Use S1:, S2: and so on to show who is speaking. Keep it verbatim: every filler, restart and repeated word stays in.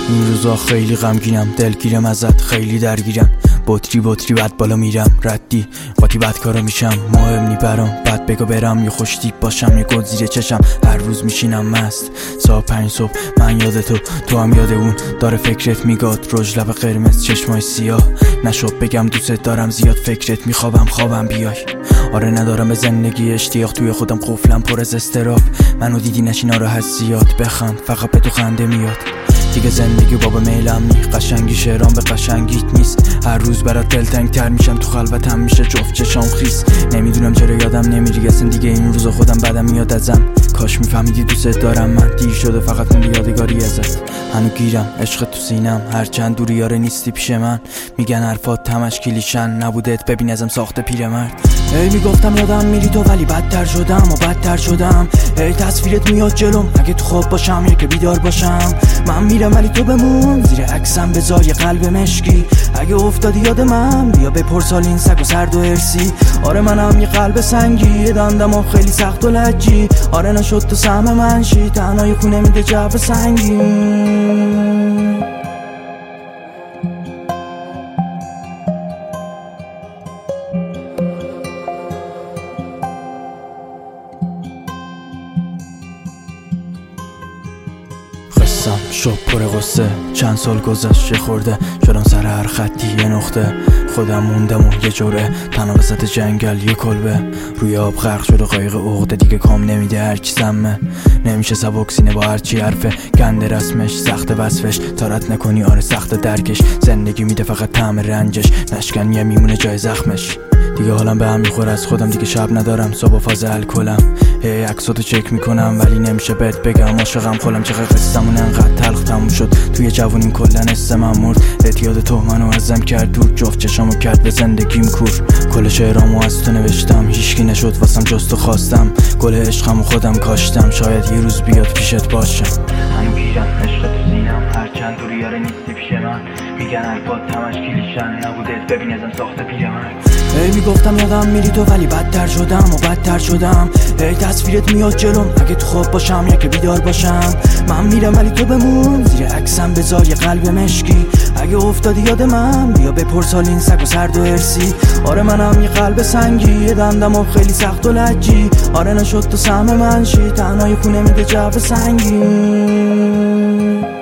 S1: این روزا خیلی غمگینم، دلگیرم ازت، خیلی درگیرم. بطری بطری بعد بالا میرم، ردی قاطی بد کارا میشم. مهم نی برام بعد بگو برم، یه خوش تیپ باشم یه گل زیر چشم. هر روز میشینم مست ساعت پنج صبح، من یاد تو تو هم یاد اون. داره فکرت میگاد رژ لب قرمز چشمای سیاه. نشد بگم دوست دارم زیاد، فکرت میخوابم خوابم بیای. آره ندارم به زندگی اشتیاق، توی خودم قفلم پر از استراب. منو دیدی نشی ناراحت زیاد، بخند فقط به تو خنده میاد. دیگه زندگی بابا میلم نی، قشنگی شعرام به قشنگیت نیست. هر روز برات دلتنگ تر میشم، تو خلوتم میشه جفت چشام خیس. نمیدونم چرا یادم نمیری اصلا دیگه این روزا، خودم بدم میاد ازم. کاش میفهمیدی دوست دارم من، دیر شده فقط اون یادگاری ازت. هنو گیرم عشق تو سینم، هر چند دوری یاره نیستی پیش من. میگن حرفات تمش کلیشن، نبودت ببین ازم ساخته پیرمرد. ای میگفتم یادم میری تو ولی بدتر شدم و بدتر شدم. ای تصویرت میاد جلوم، اگه تو خواب باشم یا که بیدار باشم. من میرم ولی تو بمون، زیر عکسم بذار یه قلب مشکی. اگه افتادی یاد من بیا بپرس حال این سگ و سرد و ارسی. آره منم یه قلب سنگی، یه دندم خیلی سخت و لجی. آره نشد تو سهم من شی، تنهای خونه میده جو سنگین. قصم شب پر غصه، چند سال گذشت خورده. شدم سر هر خطی یه نقطه، خودم موندم و یه جوره. تنها وسط جنگل یه کلبه، روی آب غرق شده قایق عقده. دیگه کام نمیده هرچی سمه، نمیشه سبک سینه با هرچی حرفه. گنده رسمش سخت وصفش، تارت نکنی آره سخت درکش. زندگی میده فقط طعم رنجش، نشکن یه میمونه جای زخمش. دیگه حالم به هم میخوره از خودم، دیگه شب ندارم صبح فاز الکلم. هی عکساتو چک میکنم ولی نمیشه بهت بگم عاشقم خودم. چقدر قصه‌مون انقدر تلخ تموم شد، توی جوونیم کلا حس من مرد. اعتیاد تو منو ازم کرد دور، جفت چشامو کرد به زندگیم کور. کل شعرامو از تو نوشتم، هیچکی نشد واسم جز تو خواستم. گل عشقمو خودم کاشتم، شاید یه روز بیاد پیشت باشم. هنو گیرم عشق تو سینم، هر چند دوری یاره نیستی پیش من. میگن حرفات تمش کلیشن، نبودت ببین ازم ساخته پیرمرد. ای میگفتم یادم میری تو ولی بدتر شدم و بدتر شدم. ای تصویرت میاد جلوم، اگه تو خواب باشم یا که بیدار باشم. من میرم ولی تو بمون، زیر عکسم بذار یه قلب مشکی. اگه افتادی یاد من بیا بپرس حال این سگ و سرد و ارسی. آره منم یه قلب سنگی، یه دندم خیلی سخت و لجی. آره نشد تو سهم من شی، تنهای خونه میده جو سنگین.